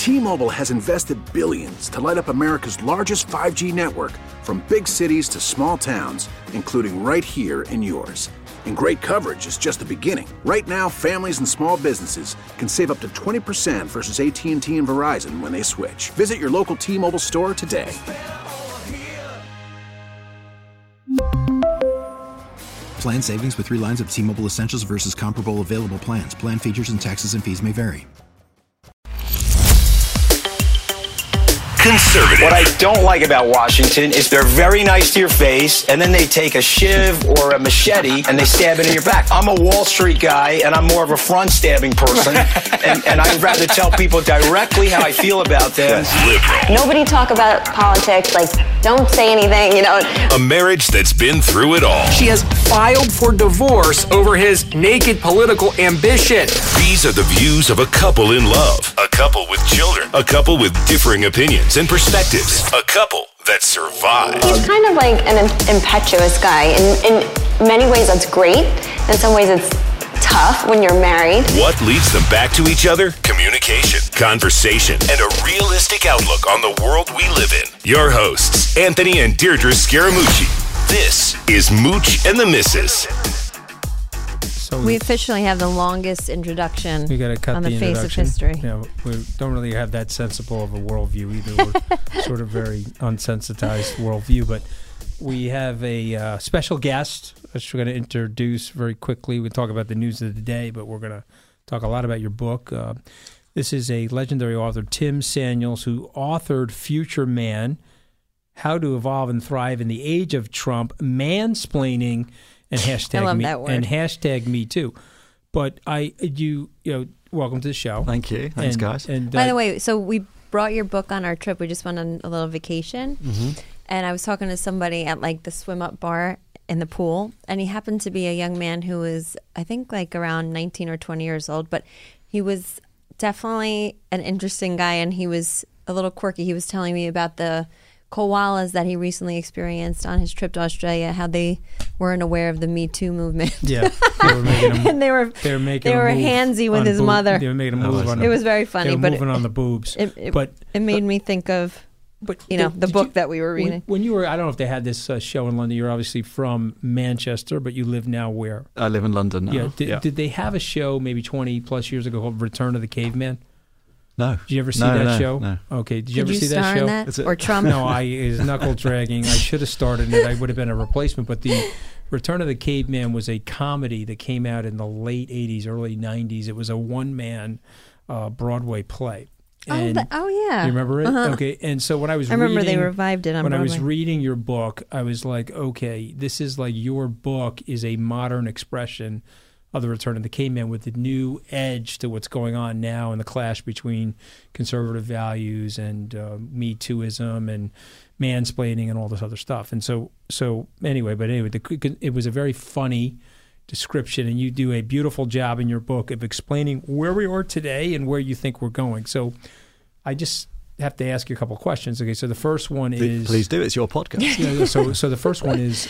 T-Mobile has invested billions to light up America's largest 5G network, from big cities to small towns, including right here in yours. And great coverage is just the beginning. Right now, families and small businesses can save up to 20% versus AT&T and Verizon when they switch. Visit your local T-Mobile store today. Plan savings with 3 lines of T-Mobile Essentials versus comparable available plans. Plan features and taxes and fees may vary. Conservative. What I don't like about Washington is they're very nice to your face, and then they take a shiv or a machete and they stab it in your back. I'm a Wall Street guy, and I'm more of a front-stabbing person, and I'd rather tell people directly how I feel about them. Liberal. Nobody talk about politics, like, don't say anything, you know. A marriage that's been through it all. She has filed for divorce over his naked political ambition. These are the views of a couple in love, a couple with children, a couple with differing opinions and perspectives, a couple that survived. He's kind of like an impetuous guy. In many ways, that's great. In some ways, it's tough when you're married. What leads them back to each other? Communication, conversation, and a realistic outlook on the world we live in. Your hosts, Anthony and Deirdre Scaramucci. This is Mooch and the Missus. So we officially have the longest introduction on the face of history. Yeah, we don't really have that sensible of a worldview either. We're sort of very unsensitized worldview, but we have a special guest, which we're going to introduce very quickly. We'll talk about the news of the day, but we're going to talk a lot about your book. This is a legendary author, Tim Samuels, who authored Future Man, How to Evolve and Thrive in the Age of Trump, Mansplaining, and hashtag I love me that word. and hashtag me too. But you know, welcome to the show. Thank you. Thanks, guys. And by the way, so we brought your book on our trip. We just went on a little vacation, and I was talking to somebody at like the swim up bar in the pool, and he happened to be a young man who was, I think, like around 19 or 20 years old, but he was definitely an interesting guy, and he was a little quirky. He was telling me about the koalas that he recently experienced on his trip to Australia, how they weren't aware of the Me Too movement. Yeah, they were making him, and they were handsy with his mother. They were making him move on. It was very funny, they were but moving on the boobs. It made me think of, the book that we were reading. When you were, I don't know if they had this show in London. You're obviously from Manchester, but you live now where? I live in London now. Yeah. Did they have a show maybe 20 plus years ago called Return of the Caveman? No. Did you ever see that show? No. Okay. Did you ever see that show? That? Or Trump? No, is knuckle dragging. I should have started it. I would have been a replacement. But the Return of the Caveman was a comedy that came out in the late 80s, early 90s. It was a one-man Broadway play. And yeah. You remember it? Uh-huh. Okay. And so when I was remember they revived it on Broadway. When I was reading your book, I was like, okay, this is like your book is a modern expression of the Return of the Caveman with the new edge to what's going on now in the clash between conservative values and Me Tooism and mansplaining and all this other stuff. And so anyway, it was a very funny description, and you do a beautiful job in your book of explaining where we are today and where you think we're going. So I just have to ask you a couple of questions. Okay, so the first one is... Please do, it's your podcast. So the first one is...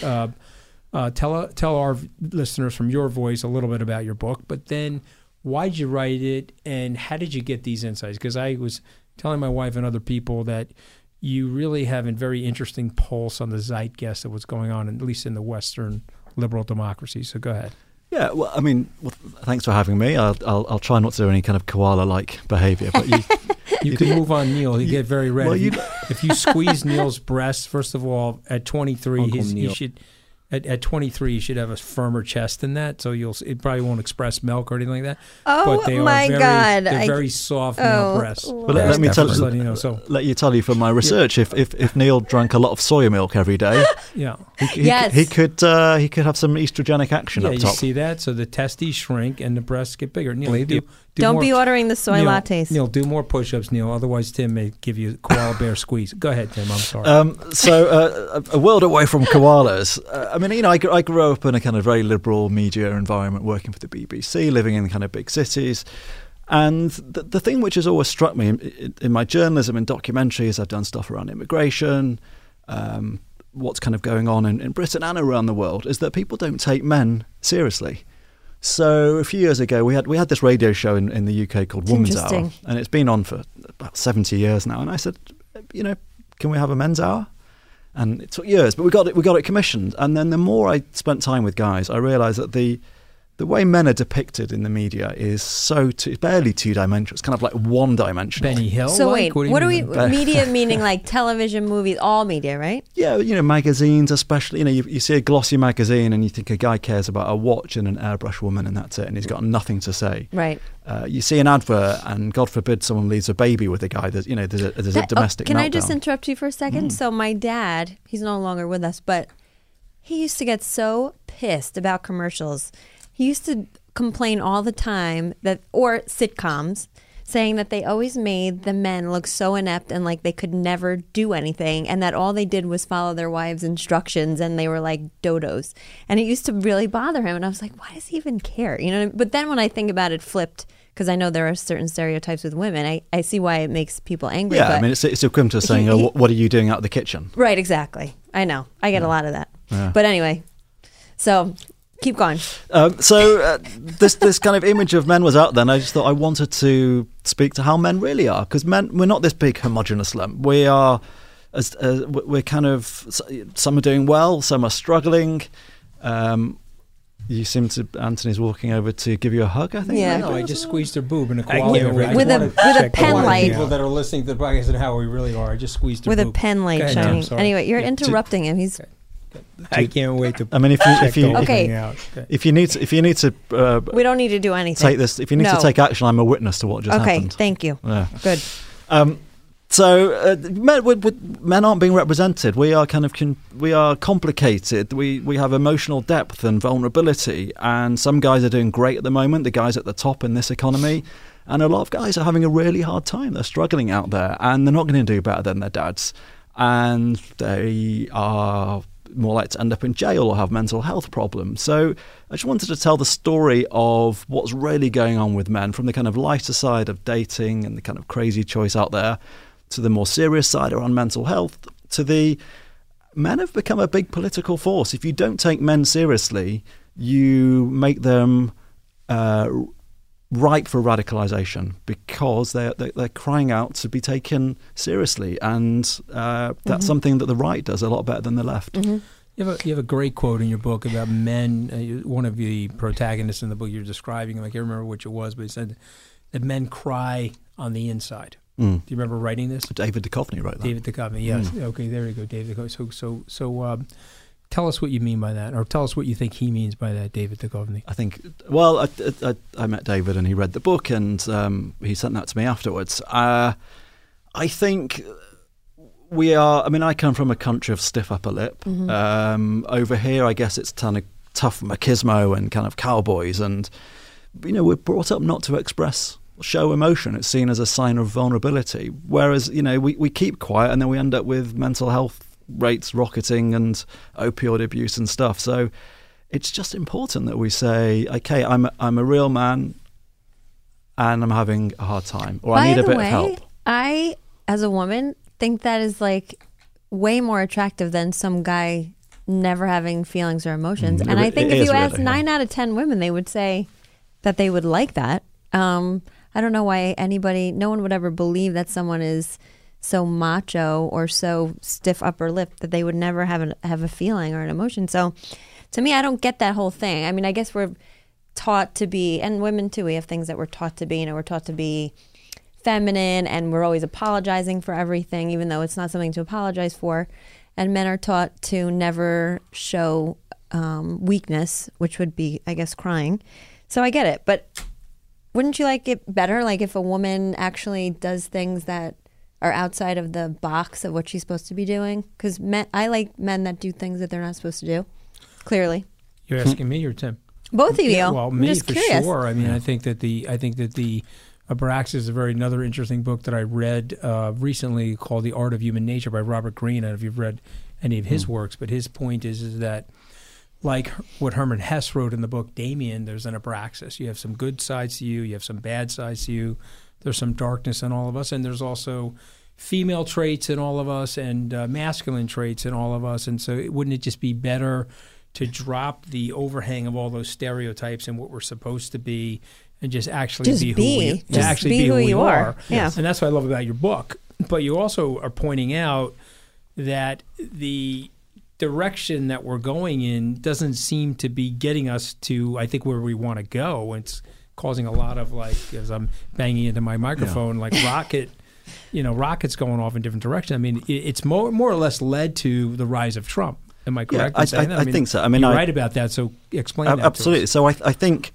tell our listeners from your voice a little bit about your book, but then why did you write it and how did you get these insights? Because I was telling my wife and other people that you really have a very interesting pulse on the zeitgeist of what's going on, at least in the Western liberal democracy. So go ahead. Yeah, well, I mean, thanks for having me. I'll try not to do any kind of koala-like behavior, but you can move on Neil. He get very red. Well, if you squeeze Neil's breasts, first of all, at 23, he should... At 23, you should have a firmer chest than that, so it probably won't express milk or anything like that. Oh, but they my God. They're very soft male breasts. Well, let me tell you from my research, if Neil drank a lot of soy milk every day, he could have some estrogenic action up top. You see that? So the testes shrink and the breasts get bigger. Neil, don't be ordering the soy lattes. Neil, do more push-ups, Neil. Otherwise, Tim may give you a koala bear squeeze. Go ahead, Tim. I'm sorry. A world away from koalas. I mean, I grew up in a kind of very liberal media environment, working for the BBC, living in kind of big cities. And the thing which has always struck me in my journalism and documentaries, I've done stuff around immigration, what's kind of going on in Britain and around the world, is that people don't take men seriously. So a few years ago, we had this radio show in the UK called Woman's Hour, and it's been on for about 70 years now. And I said, can we have a men's hour? And it took years, but we got it commissioned. And then the more I spent time with guys, I realised that the way men are depicted in the media is barely two-dimensional. It's kind of like one-dimensional. Benny Hill? So wait, what are we, mean? media meaning like television, movies, all media, right? Yeah, magazines especially. You see a glossy magazine and you think a guy cares about a watch and an airbrush woman and that's it, and he's got nothing to say. Right. You see an advert and God forbid someone leaves a baby with a guy. There's a domestic Can meltdown. I just interrupt you for a second? So my dad, he's no longer with us, but he used to get so pissed about commercials. He used to complain all the time or sitcoms, saying that they always made the men look so inept and like they could never do anything, and that all they did was follow their wives' instructions, and they were like dodos. And it used to really bother him, and I was like, why does he even care? But then when I think about it flipped, because I know there are certain stereotypes with women, I see why it makes people angry. Yeah, it's equivalent to saying, what are you doing out of the kitchen? Right, exactly. I know. I get a lot of that. Yeah. But anyway, so... keep going. This kind of image of men was out there, and I just thought I wanted to speak to how men really are, because men, we're not this big homogenous lump. We are, we're kind of, some are doing well, some are struggling. You seem to, Anthony's walking over to give you a hug, I think. Yeah. No, I just squeezed her boob in a koala with a pen light. People that are listening to the podcast and how we really are. I just squeezed her with boob. a pen light shining. Anyway, you're interrupting him. He's... I can't wait to. I mean, if you okay. If you need to, we don't need to do anything. Take this. If you need to take action, I'm a witness to what just happened. Okay, thank you. Yeah. Good. Men aren't being represented. We are we are complicated. We have emotional depth and vulnerability, and some guys are doing great at the moment. The guys at the top in this economy, and a lot of guys are having a really hard time. They're struggling out there, and they're not going to do better than their dads, and they are more likely to end up in jail or have mental health problems. So I just wanted to tell the story of what's really going on with men, from the kind of lighter side of dating and the kind of crazy choice out there, to the more serious side around mental health, to the men have become a big political force. If you don't take men seriously, you make them ripe for radicalization, because they're crying out to be taken seriously, and that's something that the right does a lot better than the left. Mm-hmm. You have a great quote in your book about men. One of the protagonists in the book you're describing, I can't remember which it was, but he said that men cry on the inside. Do you remember writing this? David Duchovny wrote that. David Duchovny, yes. Okay, there you go, David Duchovny. So tell us what you mean by that, or tell us what you think he means by that, David Duchovny. I think, well, I met David and he read the book, and he sent that to me afterwards. I think we are, I come from a country of stiff upper lip. Mm-hmm. Over here, I guess it's kind of tough machismo and kind of cowboys, and we're brought up not to show emotion. It's seen as a sign of vulnerability, whereas we keep quiet, and then we end up with mental health rates rocketing and opioid abuse and stuff. So it's just important that we say, okay, I'm a real man and I'm having a hard time, or I need a bit of help. I, as a woman, think that is like way more attractive than some guy never having feelings or emotions. And I think if you ask 9 out of 10 women, they would say that they would like that. I don't know why no one would ever believe that someone is so macho or so stiff upper lip that they would never have a feeling or an emotion. So to me, I don't get that whole thing. I guess we're taught to be, and women too, we have things that we're taught to be. We're taught to be feminine, and we're always apologizing for everything, even though it's not something to apologize for. And men are taught to never show weakness, which would be, I guess, crying. So I get it. But wouldn't you like it better, like if a woman actually does things that are outside of the box of what she's supposed to be doing? Because I like men that do things that they're not supposed to do, clearly. You're asking me or Tim? Both of you. Yeah, well, me just for curious. Sure. I think that the Abraxas is another interesting book that I read recently called The Art of Human Nature by Robert Greene. I don't know if you've read any of his works, but his point is that, like what Herman Hesse wrote in the book Damien, there's an Abraxas. You have some good sides to you, you have some bad sides to you, there's some darkness in all of us, and there's also female traits in all of us and masculine traits in all of us. And so wouldn't it just be better to drop the overhang of all those stereotypes and what we're supposed to be and just actually Just be who you are. Yeah. And that's what I love about your book. But you also are pointing out that the direction that we're going in doesn't seem to be getting us to, I think, where we want to go. It's causing a lot of, like, as I'm banging into my microphone, like rockets going off in different directions. I mean, it's more or less led to the rise of Trump. Am I correct in saying that? I think so. I mean, you're right about that. So explain that. Absolutely. To us. So I think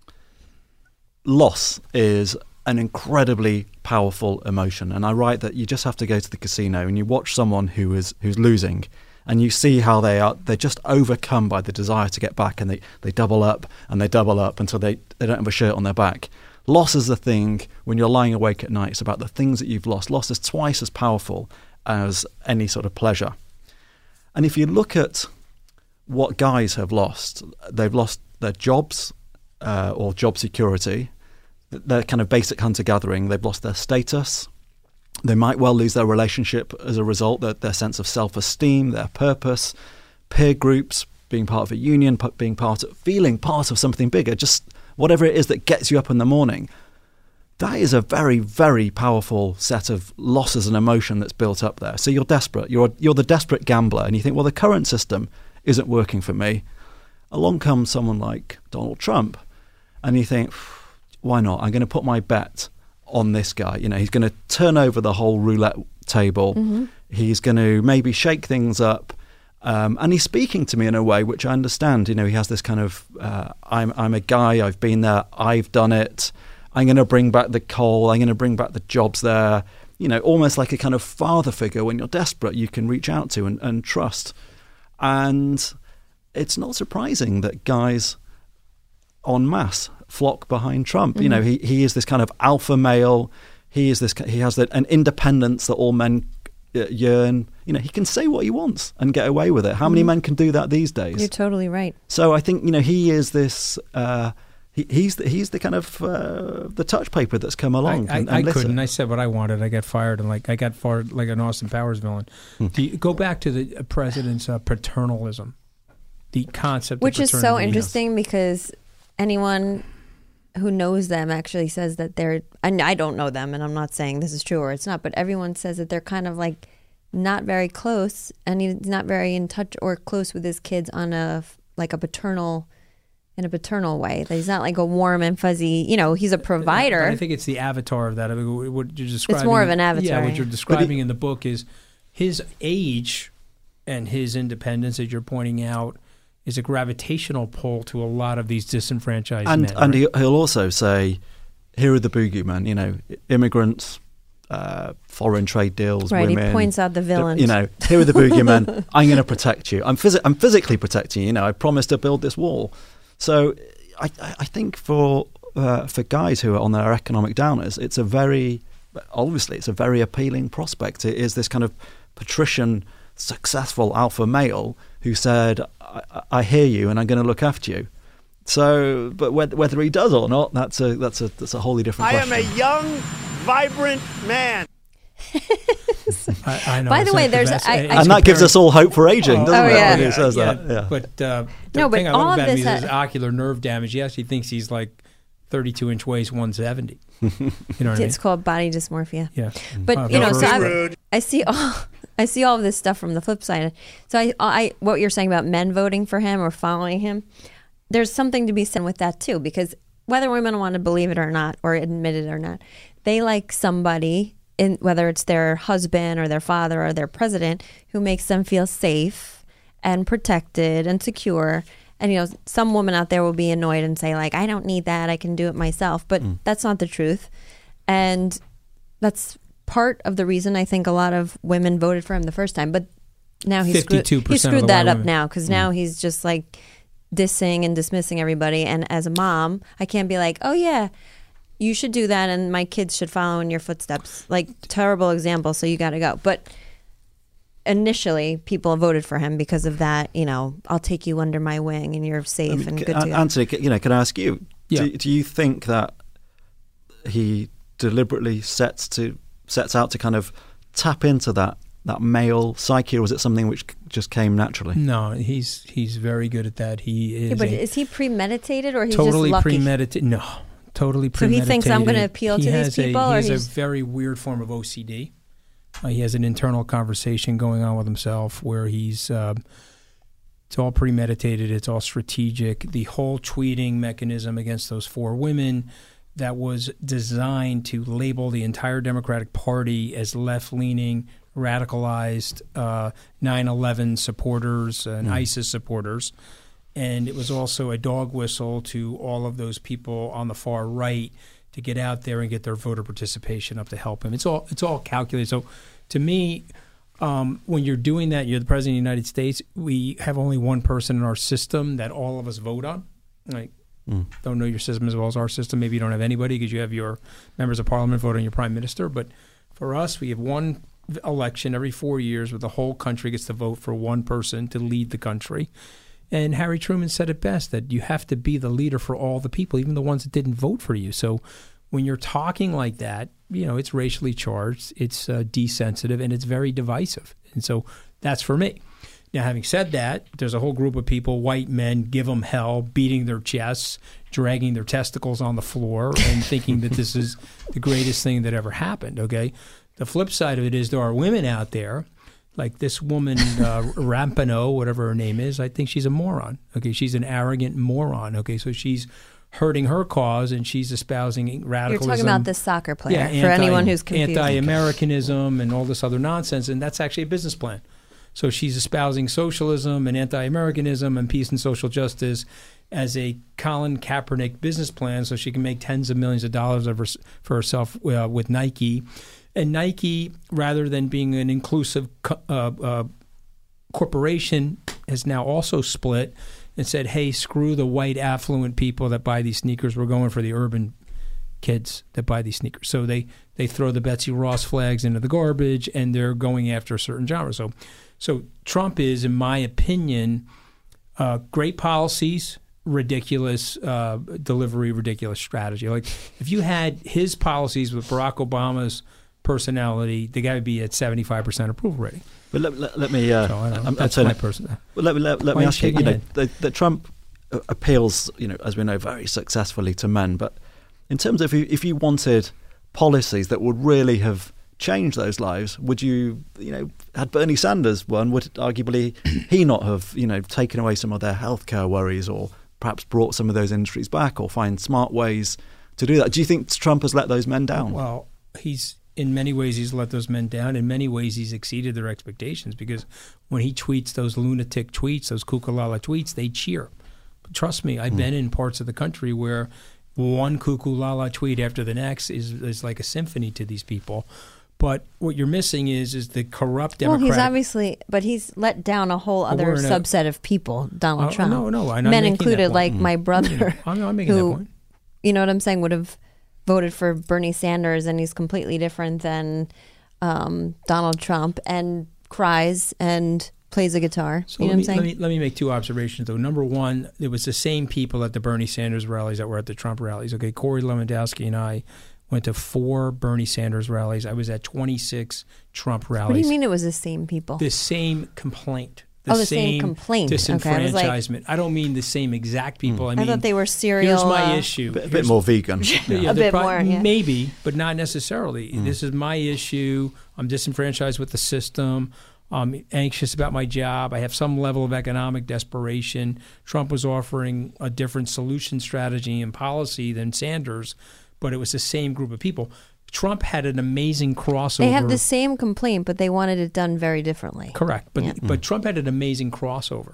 loss is an incredibly powerful emotion, and I write that you just have to go to the casino and you watch someone who's losing, and you see how they're just overcome by the desire to get back, and they double up and they double up until they don't have a shirt on their back. Loss is the thing when you're lying awake at night. It's about the things that you've lost. Loss is twice as powerful as any sort of pleasure. And if you look at what guys have lost, they've lost their jobs or job security, their kind of basic hunter-gathering. They've lost their status. They might well lose their relationship as a result, their sense of self-esteem, their purpose, peer groups, being part of a union, feeling part of something bigger, just whatever it is that gets you up in the morning. That is a very, very powerful set of losses and emotion that's built up there. So you're desperate. You're the desperate gambler, and you think, well, the current system isn't working for me. Along comes someone like Donald Trump, and you think, why not? I'm going to put my bet on this guy. You know, he's going to turn over the whole roulette table. Mm-hmm. He's going to maybe shake things up. And he's speaking to me in a way which I understand. You know, he has this kind of, I'm a guy, I've been there, I've done it. I'm going to bring back the coal. I'm going to bring back the jobs there. You know, almost like a kind of father figure when you're desperate you can reach out to and trust. And it's not surprising that guys en masse flock behind Trump. Mm-hmm. You know, he is this kind of alpha male. He has an independence that all men yearn. You know, he can say what he wants and get away with it. How many men can do that these days? You're totally right. So I think, you know, he is this. He's the kind of the touch paper that's come along. I couldn't. I said what I wanted. I got fired, and I got fired like an Austin Powers villain. Do you go back to the president's paternalism, the concept, which of is so interesting because anyone who knows them actually says that they're. And I don't know them, and I'm not saying this is true or it's not, but everyone says that they're kind of like not very close, and he's not very in touch or close with his kids on a paternal. In a paternal way. He's not like a warm and fuzzy, you know, he's a provider. But I think it's the avatar of that. I mean, what you're describing. It's more of an avatar. Yeah, what you're describing in the book is his age and his independence, as you're pointing out, is a gravitational pull to a lot of these disenfranchised men. And he'll also say, here are the boogeymen, you know, immigrants, foreign trade deals, right, women. He points out the villains. You know, here are the boogeymen. I'm going to protect you. I'm physically protecting you. You know, I promised to build this wall. So I think for guys who are on their economic downers, it's a very appealing prospect. It is this kind of patrician, successful alpha male who said, I hear you and I'm going to look after you. So, but whether he does or not, that's a wholly different question. I am a young, vibrant man. I know. By the way, there's and that gives us all hope for aging, doesn't it? Yeah. When he says that. Yeah. But the but thing I love all about of him this is his ocular nerve damage. He actually thinks he's like 32-inch waist, 170. You know what I mean? It's called body dysmorphia. Yeah. But you know, so I see all of this stuff from the flip side. So I what you're saying about men voting for him or following him, there's something to be said with that too, because whether women want to believe it or not, or admit it or not, they like somebody, whether it's their husband or their father or their president, who makes them feel safe and protected and secure. And, you know, some woman out there will be annoyed and say, like, I don't need that. I can do it myself. But that's not the truth. And that's part of the reason I think a lot of women voted for him the first time. But now he screwed that up now, because now he's just like dissing and dismissing everybody. And as a mom, I can't be like, oh, yeah, you should do that and my kids should follow in your footsteps. Like, terrible example, so you got to go. But initially, people voted for him because of that, you know, I'll take you under my wing and you're safe and good to go. Anthony, you know, can I ask you, yeah. do you think that he deliberately sets out to kind of tap into that male psyche, or was it something which just came naturally? No, he's very good at that. He is. Yeah, but is he premeditated or he's totally just lucky? Premeditated? No. Totally So premeditated. he thinks I'm going to appeal to these people? He has a very weird form of OCD. He has an internal conversation going on with himself where he's it's all premeditated, it's all strategic. The whole tweeting mechanism against those 4 women that was designed to label the entire Democratic Party as left-leaning, radicalized 9/11 supporters and ISIS supporters. And it was also a dog whistle to all of those people on the far right to get out there and get their voter participation up to help him. It's all calculated. So to me, when you're doing that, you're the President of the United States, we have only one person in our system that all of us vote on. Like, don't know your system as well as our system. Maybe you don't have anybody because you have your members of parliament voting your prime minister. But for us, we have one election every 4 years where the whole country gets to vote for one person to lead the country. And Harry Truman said it best, that you have to be the leader for all the people, even the ones that didn't vote for you. So when you're talking like that, it's racially charged, it's desensitive, and it's very divisive. And so that's for me. Now, having said that, there's a whole group of people, white men, give them hell, beating their chests, dragging their testicles on the floor, and thinking that this is the greatest thing that ever happened, okay? The flip side of it is there are women out there, like this woman, Rampino, whatever her name is, I think she's a moron, okay? She's an arrogant moron, okay? So she's hurting her cause, and she's espousing radicalism. You're talking about this soccer player, for anyone who's confused. Anti-Americanism and all this other nonsense, and that's actually a business plan. So she's espousing socialism and anti-Americanism and peace and social justice as a Colin Kaepernick business plan so she can make tens of millions of dollars for herself with Nike. And Nike, rather than being an inclusive corporation, has now also split and said, hey, screw the white affluent people that buy these sneakers. We're going for the urban kids that buy these sneakers. So they throw the Betsy Ross flags into the garbage, and they're going after a certain genre. So Trump is, in my opinion, great policies, ridiculous delivery, ridiculous strategy. Like if you had his policies with Barack Obama's personality, the guy would be at 75% approval rating. But let me. That's my person. Well, let me ask you. That Trump appeals, as we know, very successfully to men. But in terms of if you wanted policies that would really have changed those lives, would you, had Bernie Sanders won, would arguably he not have, taken away some of their healthcare worries, or perhaps brought some of those industries back, or find smart ways to do that? Do you think Trump has let those men down? Well, in many ways, he's let those men down. In many ways, he's exceeded their expectations, because when he tweets those lunatic tweets, those kukulala tweets, they cheer. But trust me, I've been in parts of the country where one kukulala tweet after the next is like a symphony to these people. But what you're missing is the corrupt Democratic... Well, he's let down a whole other subset of people, Donald Trump. No, I'm men included, like my brother, I'm making that point. You know what I'm saying, would have voted for Bernie Sanders, and he's completely different than Donald Trump, and cries and plays a guitar. So you know what I'm saying? Let me make two observations, though. Number one, it was the same people at the Bernie Sanders rallies that were at the Trump rallies. Okay, Corey Lewandowski and I went to 4 Bernie Sanders rallies. I was at 26 Trump rallies. What do you mean it was the same people? The same complaint. The same complaint. Disenfranchisement. I don't mean the same exact people. I thought they were serial. Here's my issue. A bit more vegan. A bit more, yeah. Maybe, but not necessarily. This is my issue. I'm disenfranchised with the system. I'm anxious about my job. I have some level of economic desperation. Trump was offering a different solution strategy and policy than Sanders, but it was the same group of people. Trump had an amazing crossover. They have the same complaint, but they wanted it done very differently. Correct. But Trump had an amazing crossover.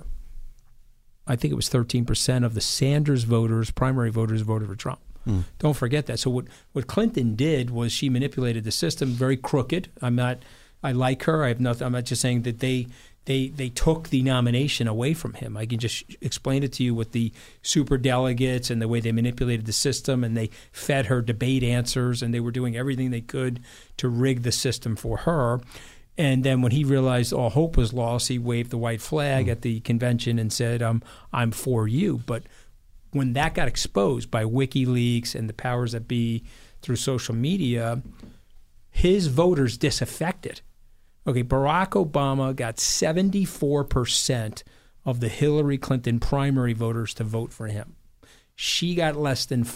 I think it was 13% of the Sanders voters, primary voters, voted for Trump. Don't forget that. So what Clinton did was she manipulated the system, very crooked. I like her. I'm not just saying that they took the nomination away from him. I can just explain it to you with the super delegates and the way they manipulated the system, and they fed her debate answers, and they were doing everything they could to rig the system for her. And then when he realized all hope was lost, he waved the white flag at the convention and said, I'm for you. But when that got exposed by WikiLeaks and the powers that be through social media, his voters disaffected. Okay, Barack Obama got 74% of the Hillary Clinton primary voters to vote for him. she got less than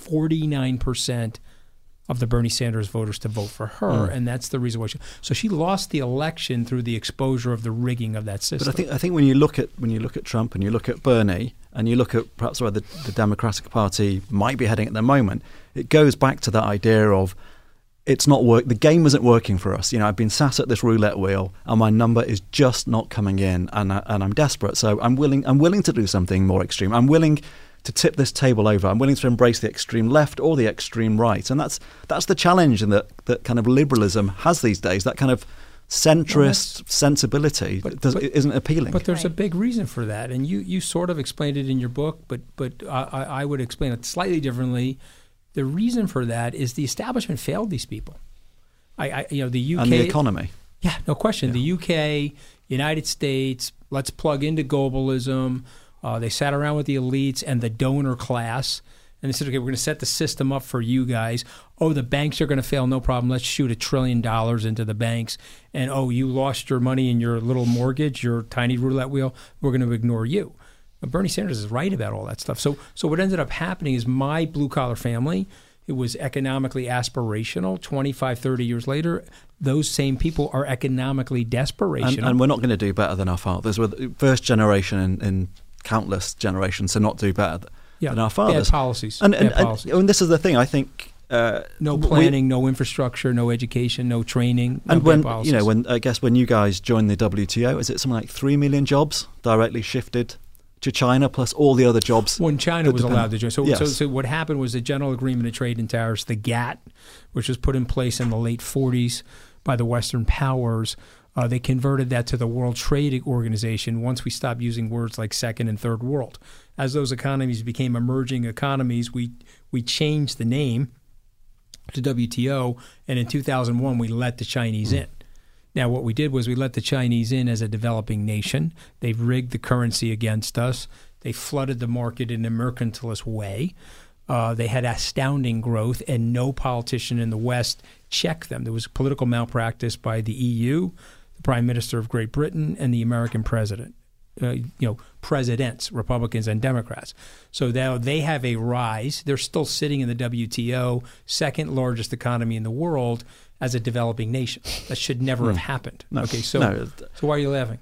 49% of the Bernie Sanders voters to vote for her, and that's the reason why she lost the election through the exposure of the rigging of that system. But I think when you look at Trump and you look at Bernie and you look at perhaps where the Democratic Party might be heading at the moment, it goes back to that idea of it's not the game isn't working for us. I've been sat at this roulette wheel and my number is just not coming in, and I'm desperate. So I'm willing to do something more extreme. I'm willing to tip this table over. I'm willing to embrace the extreme left or the extreme right. And that's the challenge that kind of liberalism has these days, that kind of centrist sensibility isn't appealing. But there's a big reason for that. And you sort of explained it in your book, but I would explain it slightly differently. The reason for that is the establishment failed these people. The UK... And the economy. Yeah, no question. Yeah. The UK, United States, let's plug into globalism. They sat around with the elites and the donor class, and they said, okay, we're going to set the system up for you guys. Oh, the banks are going to fail, no problem. Let's shoot $1 trillion into the banks. And, oh, you lost your money in your little mortgage, your tiny roulette wheel. We're going to ignore you. But Bernie Sanders is right about all that stuff. So what ended up happening is my blue-collar family, it was economically aspirational. 25, 30 years later, those same people are economically desperational. And we're not going to do better than our fathers. We're the first generation in countless generations to not do better than our fathers. Bad policies. And this is the thing, I think. No planning, no infrastructure, no education, no training. And when you guys joined the WTO, is it something like 3 million jobs directly shifted to China, plus all the other jobs? When China was allowed to join. So what happened was the General Agreement of Trade and Tariffs, the GATT, which was put in place in the late 40s by the Western powers. They converted that to the World Trade Organization once we stopped using words like second and third world. As those economies became emerging economies, we changed the name to WTO, and in 2001 we let the Chinese in. Now what we did was we let the Chinese in as a developing nation. They've rigged the currency against us. They flooded the market in a mercantilist way. They had astounding growth, and no politician in the West checked them. There was political malpractice by the EU, the Prime Minister of Great Britain, and the American president. Presidents, Republicans and Democrats. So now they have a rise. They're still sitting in the WTO, second largest economy in the world, as a developing nation. That should never have happened. No. Okay, so why are you laughing?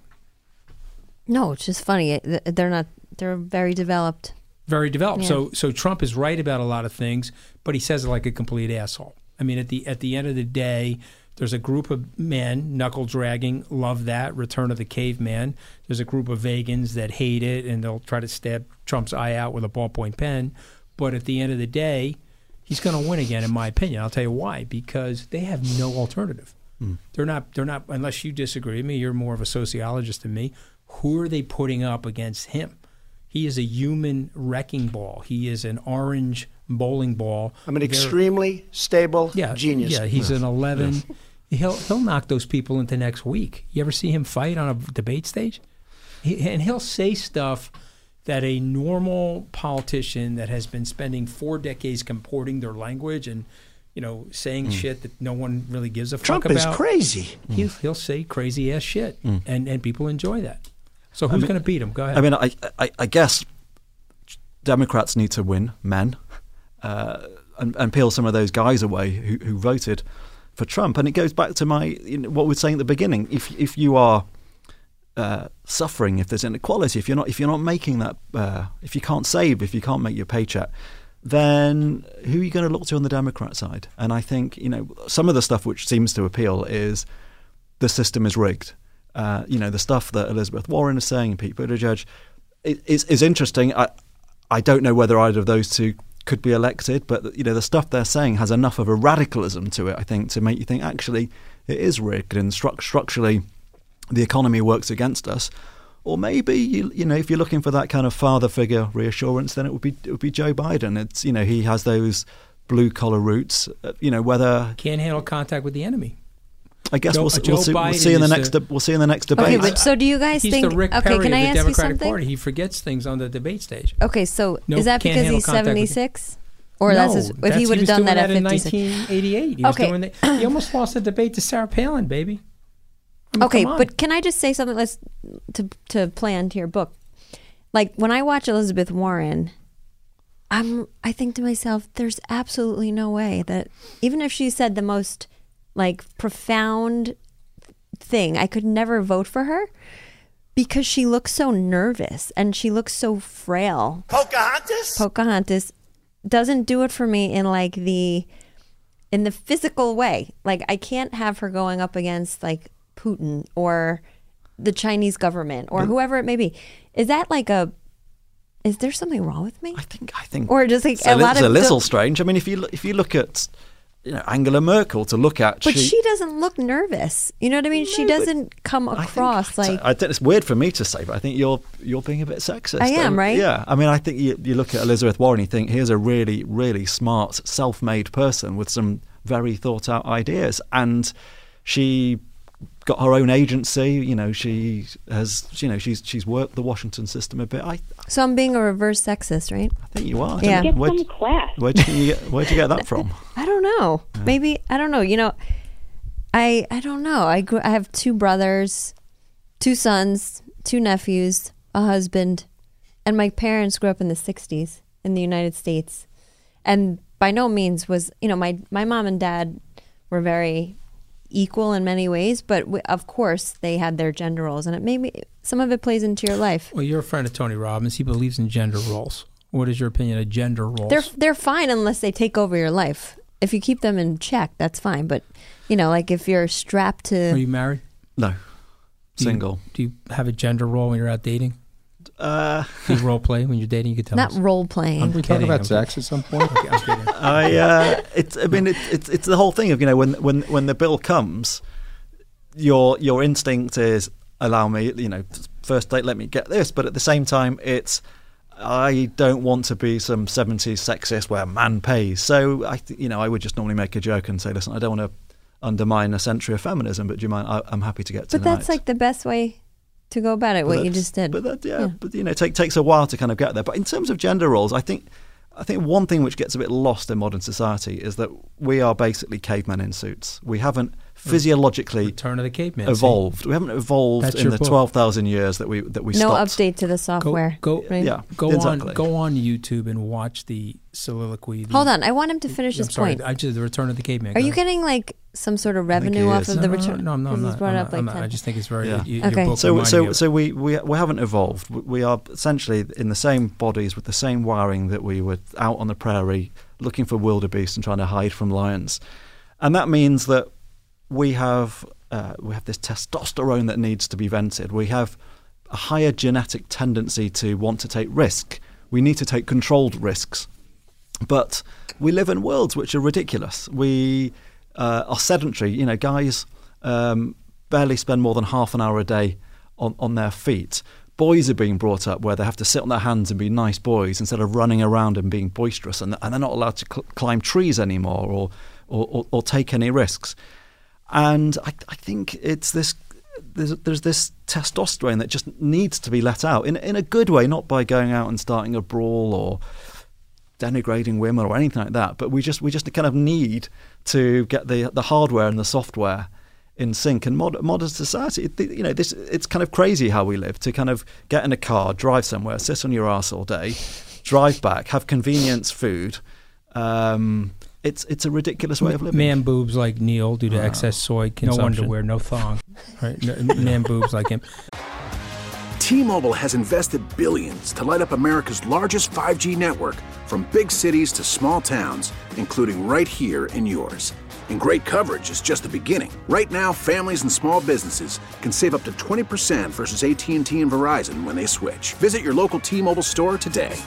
No, it's just funny. They're very developed. Very developed. Yeah. So Trump is right about a lot of things, but he says it like a complete asshole. I mean, at the end of the day, there's a group of men knuckle dragging, love that, Return of the Caveman. There's a group of vegans that hate it, and they'll try to stab Trump's eye out with a ballpoint pen. But at the end of the day, he's going to win again, in my opinion. I'll tell you why. Because they have no alternative. They're not. Unless you disagree with me, you're more of a sociologist than me. Who are they putting up against him? He is a human wrecking ball. He is an orange bowling ball. I'm an extremely stable genius. Yeah, he's an 11. Yes. He'll knock those people into next week. You ever see him fight on a debate stage? He'll say stuff that a normal politician that has been spending 4 decades comporting their language and saying shit that no one really gives a fuck about. Trump is crazy. He'll say crazy ass shit, and people enjoy that. So who's going to beat him? Go ahead. I mean, I guess Democrats need to win, men, and peel some of those guys away who voted for Trump. And it goes back to what we were saying at the beginning. If you are suffering, if there's inequality, if you're not making that, if you can't save, if you can't make your paycheck, then who are you going to look to on the Democrat side? And I think some of the stuff which seems to appeal is the system is rigged. The stuff that Elizabeth Warren is saying and Pete Buttigieg is interesting. I don't know whether either of those two could be elected, but the stuff they're saying has enough of a radicalism to it, I think, to make you think actually it is rigged and structurally the economy works against us. Or maybe if you're looking for that kind of father figure reassurance, then it would be Joe Biden. It's he has those blue collar roots. Whether can't handle contact with the enemy. I guess we'll see in the next debate. Okay, but so do you guys he's think? The Rick Perry can I of the ask Democratic you something? Party. He forgets things on the debate stage. Okay, so is that because he's 76, or if he would have done that at 56? In 1988, he was doing that. He almost lost the debate to Sarah Palin, baby. Okay, but can I just say something? Let's to play onto your book. Like when I watch Elizabeth Warren, I think to myself, there's absolutely no way that even if she said the most like profound thing, I could never vote for her because she looks so nervous and she looks so frail. Pocahontas doesn't do it for me in like in the physical way. Like I can't have her going up against like Putin or the Chinese government or whoever it may be. Is that like is there something wrong with me? I think, or just like it's a little strange. I mean, if you look at Angela Merkel to look at, but she doesn't look nervous. You know what I mean? She doesn't come across like. I think it's weird for me to say, but I think you're being a bit sexist. I am, right? Yeah. I mean, I think you look at Elizabeth Warren, you think here's a really, really smart, self-made person with some very thought out ideas, and she got her own agency. She has. She's worked the Washington system a bit. So I'm being a reverse sexist, right? I think you are. Yeah. Get some class. Where'd you get that from? I don't know. Yeah. Maybe I don't know. I don't know. I have 2 brothers, 2 sons, 2 nephews, a husband, and my parents grew up in the 60s in the United States, and by no means was my mom and dad were very equal in many ways, but of course they had their gender roles, and it maybe some of it plays into your life. Well, you're a friend of Tony Robbins. He believes in gender roles. What is your opinion of gender roles? They're fine unless they take over your life. If you keep them in check, that's fine. But like if you're strapped to. Are you married? No, single. Do you have a gender role when you're out dating? Do you role play when you're dating? You could tell Not us. role playing. Can we talk about sex at some point? Okay, I'm kidding. It's the whole thing of when the bill comes, your instinct is allow me, first date, let me get this, but at the same time it's I don't want to be some 70s sexist where man pays. So I would just normally make a joke and say, listen, I don't want to undermine a century of feminism, but do you mind? I'm happy to get tonight. But that's like the best way to go about it, what you just did. But it takes a while to kind of get there. But in terms of gender roles, I think one thing which gets a bit lost in modern society is that we are basically cavemen in suits. We haven't physiologically Return of the Caveman evolved. See? We haven't evolved in the 12,000 years that we no stopped. update to the software. Go exactly. on YouTube and watch the soliloquy. Hold on, I want him to finish his point. The Return of the Caveman. Are you getting like some sort of revenue off of the return? No, I'm not. I just think it's very. Okay. Your book so we haven't evolved. We are essentially in the same bodies with the same wiring that we were out on the prairie looking for wildebeest and trying to hide from lions, and that means that we have this testosterone that needs to be vented. We have a higher genetic tendency to want to take risk. We need to take controlled risks, but we live in worlds which are ridiculous. We are sedentary. Guys barely spend more than half an hour a day on their feet. Boys are being brought up where they have to sit on their hands and be nice boys instead of running around and being boisterous, and they're not allowed to climb trees anymore or take any risks. And I think it's this. There's this testosterone that just needs to be let out in a good way, not by going out and starting a brawl or denigrating women or anything like that. But we just kind of need to get the hardware and the software in sync. And modern society, it's kind of crazy how we live. To kind of get in a car, drive somewhere, sit on your arse all day, drive back, have convenience food. It's a ridiculous way of living. Man boobs like Neil due to excess soy consumption. No underwear, no thong. Right? Man boobs like him. T-Mobile has invested billions to light up America's largest 5G network, from big cities to small towns, including right here in yours. And great coverage is just the beginning. Right now, families and small businesses can save up to 20% versus AT&T and Verizon when they switch. Visit your local T-Mobile store today.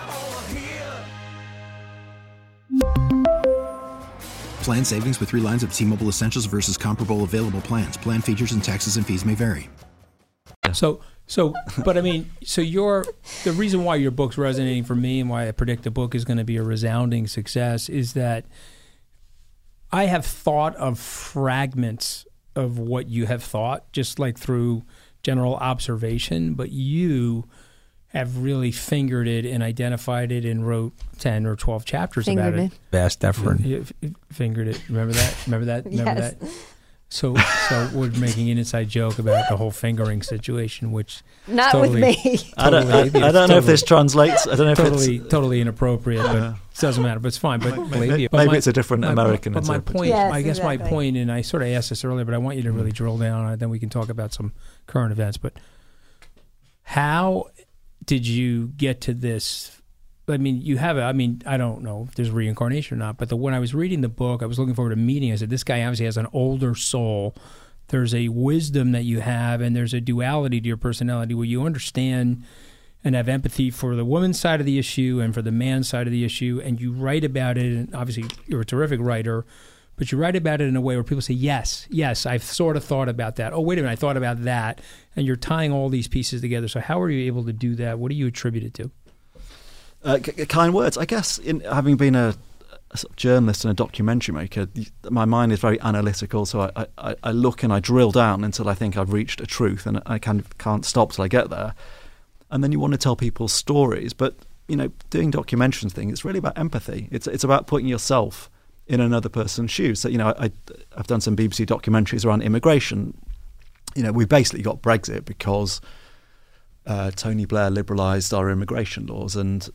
Plan savings with 3 lines of T-Mobile Essentials versus comparable available plans. Plan features and taxes and fees may vary. But I mean, the reason why your book's resonating for me and why I predict the book is going to be a resounding success is that I have thought of fragments of what you have thought, just like through general observation, but you have really fingered it and identified it and wrote 10 or 12 chapters about it. Best effort. Fingered it. Remember that? Yes. So we're making an inside joke about the whole fingering situation, which not totally, with me. I don't know if this translates. I don't know if it's totally inappropriate, but it doesn't matter. But it's fine. But maybe it's a different American. But my point, I guess my point, and I sort of asked this earlier, but I want you to really drill down on it. Then we can talk about some current events. But how did you get to this? I mean, you have I don't know if there's reincarnation or not, but when I was reading the book, I was looking forward to meeting. I said, this guy obviously has an older soul. There's a wisdom that you have, and there's a duality to your personality where you understand and have empathy for the woman's side of the issue and for the man's side of the issue, and you write about it. And obviously, you're a terrific writer, but you write about it in a way where people say, yes, I've sort of thought about that. Oh, wait a minute, I thought about that. And you're tying all these pieces together. So how are you able to do that? What do you attribute it to? Kind words. I guess having been a sort of journalist and a documentary maker, my mind is very analytical, so I look and I drill down until I think I've reached a truth, and I can't stop till I get there. And then you want to tell people's stories, but doing documentaries thing, it's really about empathy. It's about putting yourself in another person's shoes. So I've done some BBC documentaries around immigration. We basically got Brexit because Tony Blair liberalised our immigration laws, and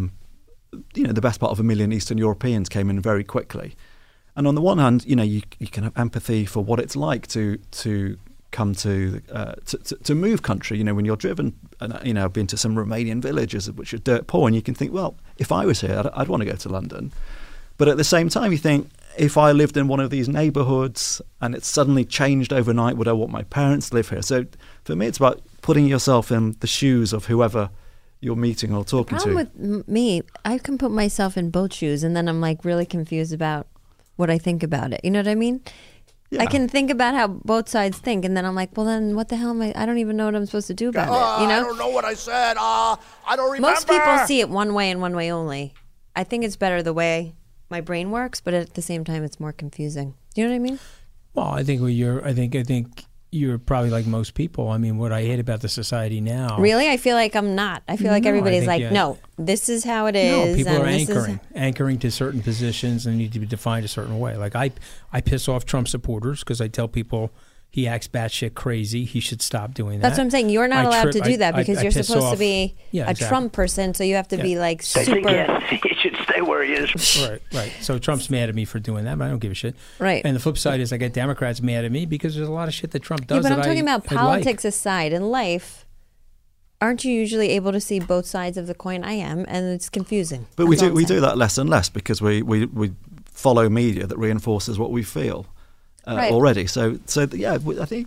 the best part of 1 million Eastern Europeans came in very quickly. And on the one hand, you can have empathy for what it's like to come to move country. When you're driven, and I've been to some Romanian villages which are dirt poor, and you can think, well, if I was here, I'd want to go to London. But at the same time, you think, if I lived in one of these neighbourhoods and it suddenly changed overnight, would I want my parents to live here? So for me, it's about putting yourself in the shoes of whoever you're meeting or talking to. The problem with me, I can put myself in both shoes, and then I'm like really confused about what I think about it. You know what I mean? Yeah. I can think about how both sides think, and then I'm like, well, then what the hell am I don't even know what I'm supposed to do about it. I don't know what I said. I don't remember. Most people see it one way and one way only. I think it's better the way my brain works, but at the same time, it's more confusing. Do you know what I mean? Well, I think you're probably like most people. I mean, what I hate about the society now. Really? I feel like I'm not. I feel like everybody's like, no, this is how it is. No, people are anchoring to certain positions and need to be defined a certain way. Like I piss off Trump supporters because I tell people he acts batshit crazy. He should stop doing that. That's what I'm saying. You're not allowed to do that because you're supposed to be a Trump person, so you have to be like super. Yes, he should stay where he is. Right. So Trump's mad at me for doing that, but I don't give a shit. Right. And the flip side is I get Democrats mad at me because there's a lot of shit that Trump does. Yeah, but I'm talking about politics aside. In life, aren't you usually able to see both sides of the coin? I am, and it's confusing. But we do that less and less because we follow media that reinforces what we feel. Right. Already, so yeah, I think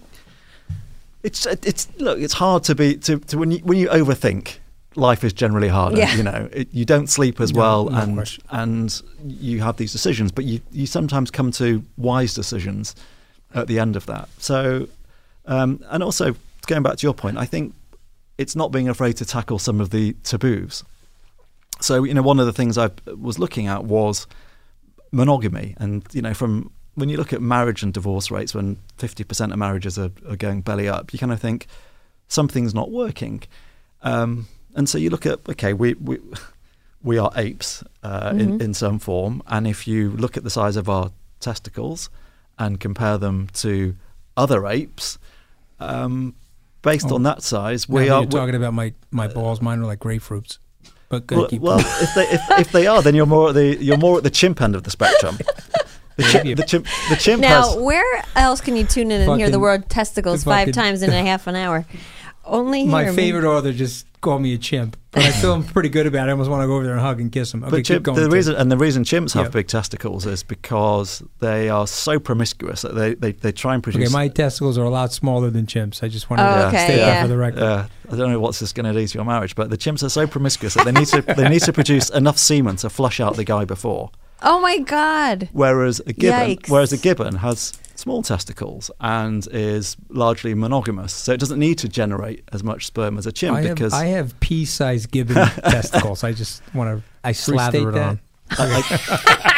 it's hard to when you overthink, life is generally harder. Yeah. You don't sleep as well, and you have these decisions, but you sometimes come to wise decisions at the end of that. So, and also going back to your point, I think it's not being afraid to tackle some of the taboos. So one of the things I was looking at was monogamy, and from when you look at marriage and divorce rates, when 50% of marriages are going belly up, you kind of think something's not working. And so you look at, okay, we are apes in some form. And if you look at the size of our testicles and compare them to other apes, based on that size, you're talking about my balls. Mine are like grapefruits. But well, if they are, then you're more at the chimp end of the spectrum. The chimp now, has... where else can you tune in and hear the word testicles 5 times in a half an hour? Only here. My favorite author just called me a chimp, but I feel pretty good about it. I almost want to go over there and hug and kiss him. Okay, the reason chimps have big testicles is because they are so promiscuous that they try and produce... Okay, my testicles are a lot smaller than chimps. I just wanted to state that for the record. I don't know what's this going to do to your marriage, but the chimps are so promiscuous that they need to produce enough semen to flush out the guy before. Oh my God! Whereas a gibbon has small testicles and is largely monogamous, so it doesn't need to generate as much sperm as a chimp. I have pea-sized gibbon testicles. I just want to slather it on.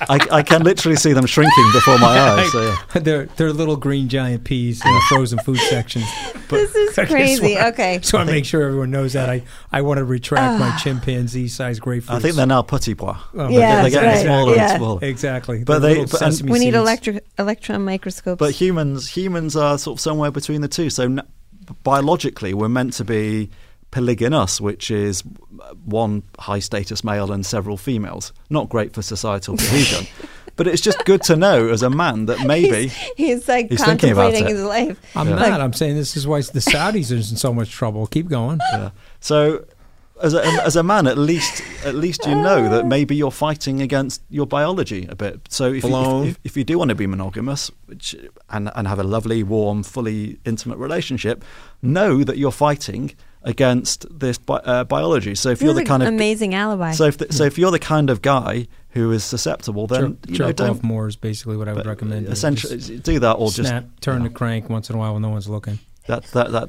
I can literally see them shrinking before my eyes. So, yeah. They're little green giant peas in the frozen food section. This is crazy. Okay. So I make sure everyone knows that I want to retract my chimpanzee-sized grapefruits. I think they're now petit pois. Yeah, they're getting smaller and Yeah. smaller. Exactly. But we need electron microscopes. But humans are sort of somewhere between the two. So biologically, we're meant to be polygynous, which is one high status male and several females. Not great for societal cohesion. But it's just good to know as a man that maybe he's like he's thinking about contemplating it. his life. I'm not. I'm saying this is why the Saudis are in so much trouble. Keep going. Yeah. So as a man, at least you know that maybe you're fighting against your biology a bit. So if you do want to be monogamous, and have a lovely, warm, fully intimate relationship, know that you're fighting against this biology. So if you're the kind of amazing alibi. So if you're the kind of guy who is susceptible, then jerk off more is basically what I would recommend. Essentially, do that or snap, turn the crank once in a while when no one's looking. That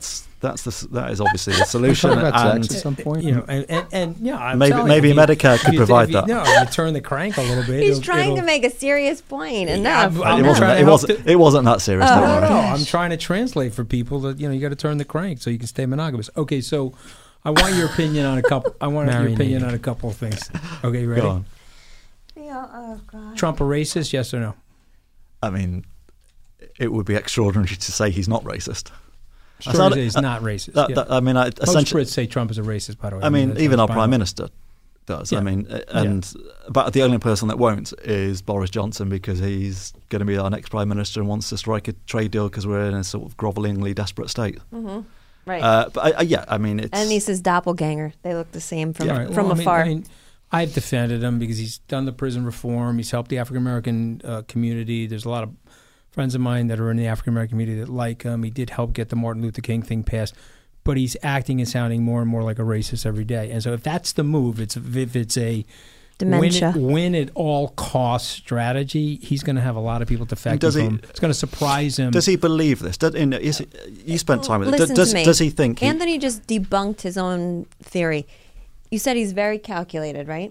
is obviously the solution. At some point, maybe Medicare could provide that. No, you turn the crank a little bit. He's trying to make a serious point. Enough. It wasn't that serious. No, I'm trying to translate for people that you got to turn the crank so you can stay monogamous. Okay, so I want your opinion on a couple. Of things. Okay, you ready? Go on. Yeah. Oh God. Trump a racist? Yes or no? I mean, it would be extraordinary to say he's not racist. He's not racist. Most Brits say Trump is a racist, by the way. I mean, even our Prime Minister does. Yeah. I mean, but the only person that won't is Boris Johnson, because he's going to be our next Prime Minister and wants to strike a trade deal because we're in a sort of grovellingly desperate state. Mm-hmm. Right. I mean, it's... And he's his doppelganger. They look the same from Well, afar. I mean, I've defended him because he's done the prison reform. He's helped the African-American community. There's a lot of friends of mine that are in the African-American community that like him. He did help get the Martin Luther King thing passed. But he's acting and sounding more and more like a racist every day. And so if that's the move, if it's a dementia win at all costs strategy, he's going to have a lot of people defecting from him. It's going to surprise him. Does he believe this? You spent time with him. Does he think... Anthony just debunked his own theory. You said he's very calculated, right?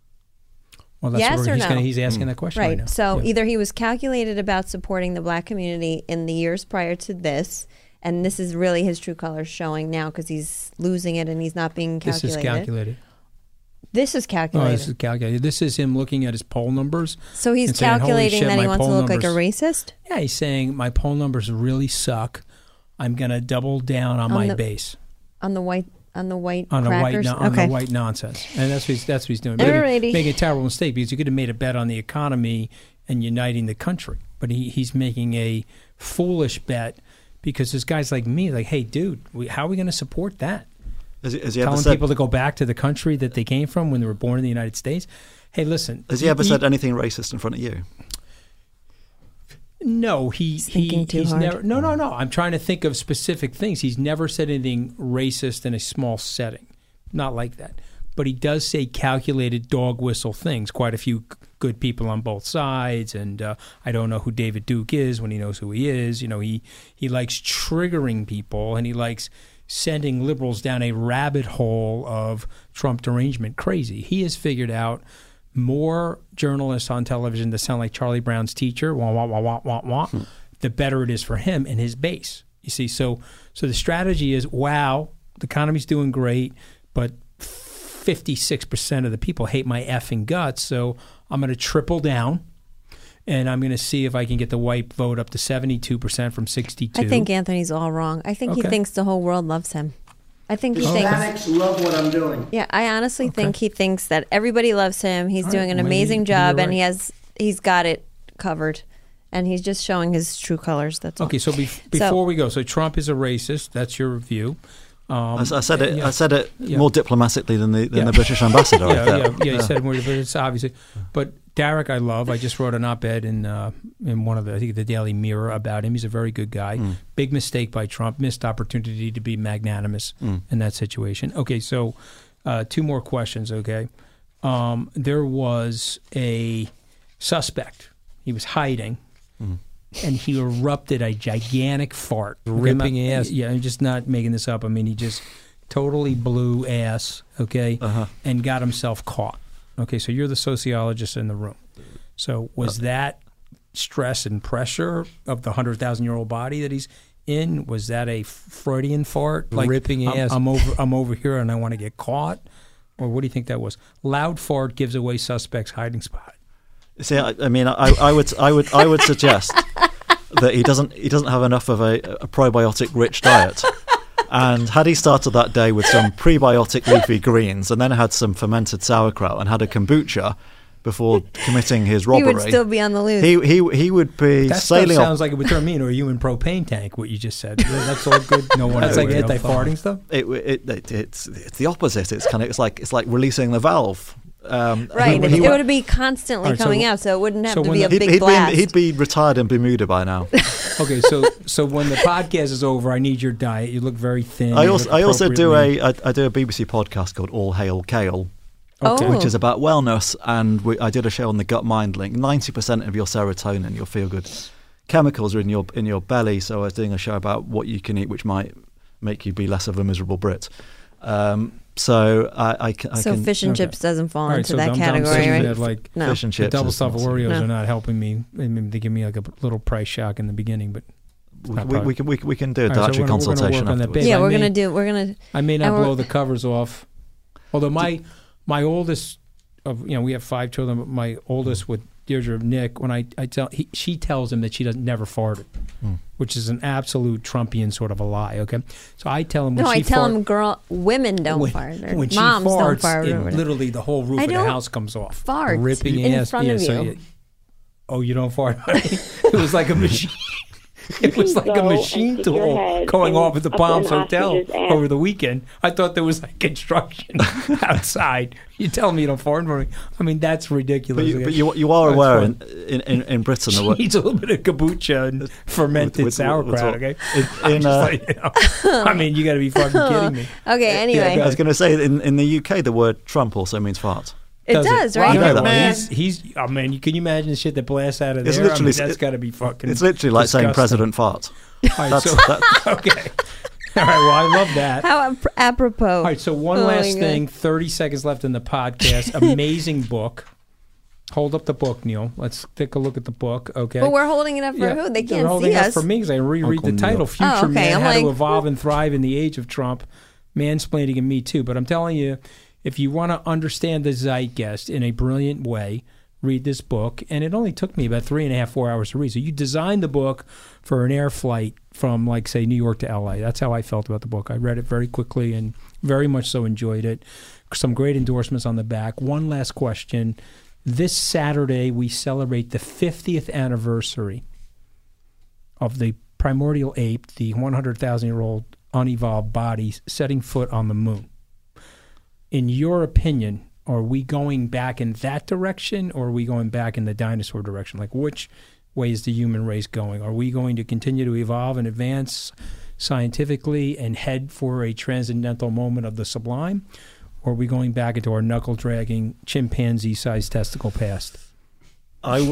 Well, that's he's asking that question right now. So either he was calculated about supporting the black community in the years prior to this, and this is really his true colors showing now because he's losing it and he's not being calculated. This is calculated. This is calculated. Oh, this is calculated. This is him looking at his poll numbers. So he's calculating that he wants to look like a racist? Yeah, he's saying my poll numbers really suck. I'm going to double down on my base. On the white crackers? On the white nonsense. And that's what he's doing. Making a terrible mistake because you could have made a bet on the economy and uniting the country. But he's making a foolish bet because there's guys like me like, hey, dude, how are we going to support that? Telling people to go back to the country that they came from when they were born in the United States. Hey, listen. Has he ever said anything racist in front of you? No, he's never. No. I'm trying to think of specific things. He's never said anything racist in a small setting, not like that. But he does say calculated dog whistle things. Quite a few good people on both sides, and I don't know who David Duke is when he knows who he is. You know, he likes triggering people, and he likes sending liberals down a rabbit hole of Trump derangement crazy. He has figured out more journalists on television that sound like Charlie Brown's teacher, wah, wah, wah, wah, wah, wah, the better it is for him and his base. You see, so the strategy is, wow, the economy's doing great, but 56% of the people hate my effing guts, so I'm going to triple down, and I'm going to see if I can get the white vote up to 72% from 62%. I think Anthony's all wrong. I think he thinks the whole world loves him. I think he thinks Hispanics love what I'm doing. Yeah, I honestly think he thinks that everybody loves him. He's doing an amazing job, and he's got it covered, and he's just showing his true colors. That's all. Okay, so before we go, so Trump is a racist. That's your view. I said it more diplomatically than the British ambassador. You said it more, but it's obviously. But Derek, I love. I just wrote an op-ed in one of the Daily Mirror about him. He's a very good guy. Big mistake by Trump. Missed opportunity to be magnanimous in that situation. Okay, so 2 more questions. Okay, there was a suspect. He was hiding. And he erupted a gigantic fart. Ripping ass. Yeah, I'm just not making this up. I mean, he just totally blew ass, and got himself caught. Okay, so you're the sociologist in the room. So was that stress and pressure of the 100,000-year-old body that he's in? Was that a Freudian fart? Like, ripping ass. I'm over here and I want to get caught? Or what do you think that was? Loud fart gives away suspect's hiding spot. See, I mean, I would suggest that he doesn't have enough of a probiotic rich diet. And had he started that day with some prebiotic leafy greens and then had some fermented sauerkraut and had a kombucha before committing his robbery, he would still be on the loose. He would be that sailing. That sounds like it would turn me into a human propane tank. What you just said. That's all good. No one. That's like anti-farting stuff. It's the opposite. It's like releasing the valve. Right. It would be constantly coming out, so it wouldn't have to be a big blast. He'd be retired in Bermuda by now. Okay, so when the podcast is over, I need your diet. You look very thin. I also do a BBC podcast called All Hail Kale. Okay. Which is about wellness, and I did a show on the gut-mind link. 90% of your serotonin, your feel-good chemicals, are in your belly. So I was doing a show about what you can eat, which might make you be less of a miserable Brit. So I can. Fish and chips doesn't fall into that category, right? Like, no. Fish and chips. The double stuffed Oreos are not helping me. I mean, they give me like a little price shock in the beginning, but. We can do a dietary consultation afterwards. Yeah, we're gonna. I may not blow the covers off, although my oldest, we have 5 children, but my oldest with Deirdre, Nick, when she tells him that she doesn't never farted, which is an absolute Trumpian sort of a lie. Okay, so I tell him. Women don't fart. When she moms farts, don't fart. Literally the whole roof of the house comes off. Fart ripping in ass front of you. Oh, you don't fart? It was like a machine. It was like a machine tool going off at the Palms Hotel over the weekend. I thought there was like construction outside. You tell me you don't fart for me. I mean, that's ridiculous. But you are aware in Britain she needs a little bit of kombucha and fermented sauerkraut. Okay, I mean, you got to be fucking kidding me. Okay, anyway, I was going to say in the UK the word Trump also means fart. It does, right? Well, I know that. He's. I mean, can you imagine the shit that blasts out of it's there? Literally, that's got to be fucking. It's literally like disgusting. saying President fart. Right, okay. All right. Well, I love that. How apropos. All right. So one last thing. 30 seconds left in the podcast. Amazing book. Hold up the book, Neil. Let's take a look at the book. Okay. But we're holding it up for who? They can't see us. They're holding it up for me because I reread the title. Future Man: How to Evolve and Thrive in the Age of Trump, Mansplaining and Me Too. But I'm telling you, if you want to understand the zeitgeist in a brilliant way, read this book. And it only took me about 3.5-4 hours to read. So you designed the book for an air flight from, like, say, New York to L.A. That's how I felt about the book. I read it very quickly and very much so enjoyed it. Some great endorsements on the back. One last question. This Saturday, we celebrate the 50th anniversary of the primordial ape, the 100,000-year-old unevolved body, setting foot on the moon. In your opinion, are we going back in that direction, or are we going back in the dinosaur direction? Like, which way is the human race going? Are we going to continue to evolve and advance scientifically and head for a transcendental moment of the sublime, or are we going back into our knuckle-dragging, chimpanzee-sized testicle past? I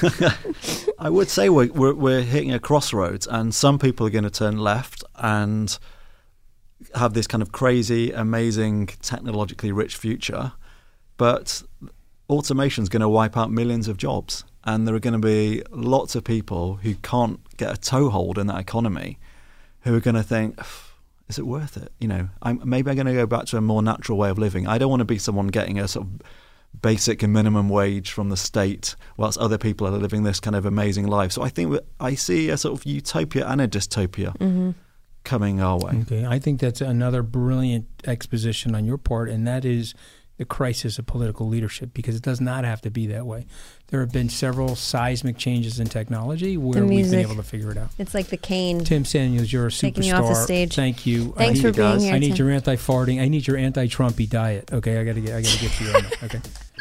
would say we're hitting a crossroads, and some people are going to turn left and have this kind of crazy, amazing, technologically rich future, but automation is going to wipe out millions of jobs, and there are going to be lots of people who can't get a toehold in that economy who are going to think, is it worth it? Maybe I'm going to go back to a more natural way of living. I don't want to be someone getting a sort of basic and minimum wage from the state whilst other people are living this kind of amazing life. So I think I see a sort of utopia and a dystopia coming our way. Okay, I think that's another brilliant exposition on your part, and that is the crisis of political leadership, because it does not have to be that way. There have been several seismic changes in technology where we've been able to figure it out. It's like the cane. Tim Samuels, you're a superstar. Taking you off the stage. Thank you. Thanks for being here. I need your anti-farting. I need your anti-Trumpy diet. Okay, I gotta get you on that. Okay.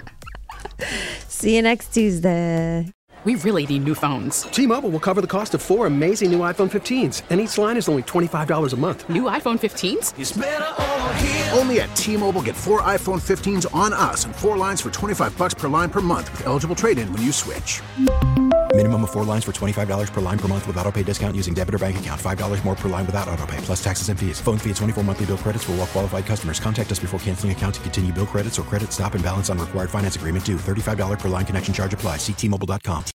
See you next Tuesday. We really need new phones. T-Mobile will cover the cost of 4 amazing new iPhone 15s, and each line is only $25 a month. New iPhone 15s? It's better over here. Only at T-Mobile, get 4 iPhone 15s on us and 4 lines for $25 per line per month with eligible trade-in when you switch. Minimum of 4 lines for $25 per line per month with autopay discount using debit or bank account. $5 more per line without autopay, plus taxes and fees. Phone fee at 24 monthly bill credits for well-qualified customers. Contact us before canceling account to continue bill credits or credit stop and balance on required finance agreement due. $35 per line connection charge applies. See T-Mobile.com.